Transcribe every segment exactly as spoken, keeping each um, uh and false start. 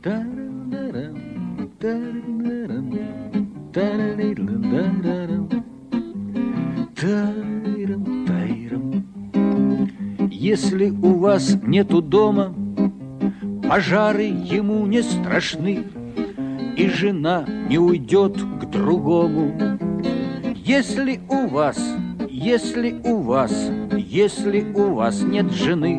Если у вас нету дома, пожары ему не страшны, и жена не уйдет к другому. Если у вас, если у вас, если у вас нет жены,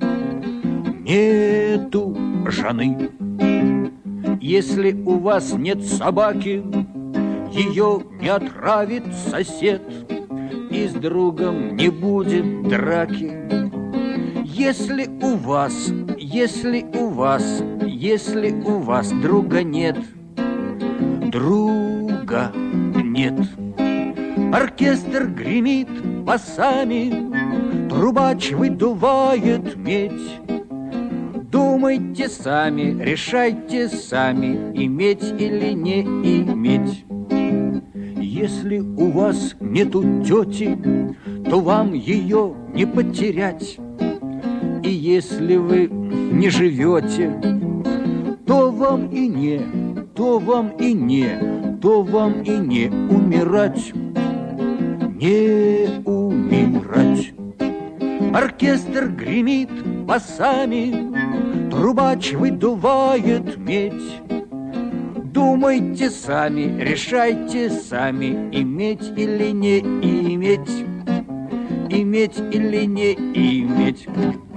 нету жены. Если у вас нет собаки, ее не отравит сосед, и с другом не будет драки. Если у вас, если у вас, если у вас друга нет, друга нет. Оркестр гремит басами, трубач выдувает медь. Думайте сами, решайте сами, иметь или не иметь. Если у вас нету тети, то вам ее не потерять. И если вы не живете, то вам и не, то вам и не, то вам и не умирать. Не умирать. Оркестр гремит басами, трубач выдувает медь. Думайте сами, решайте сами, иметь или не иметь, иметь или не иметь.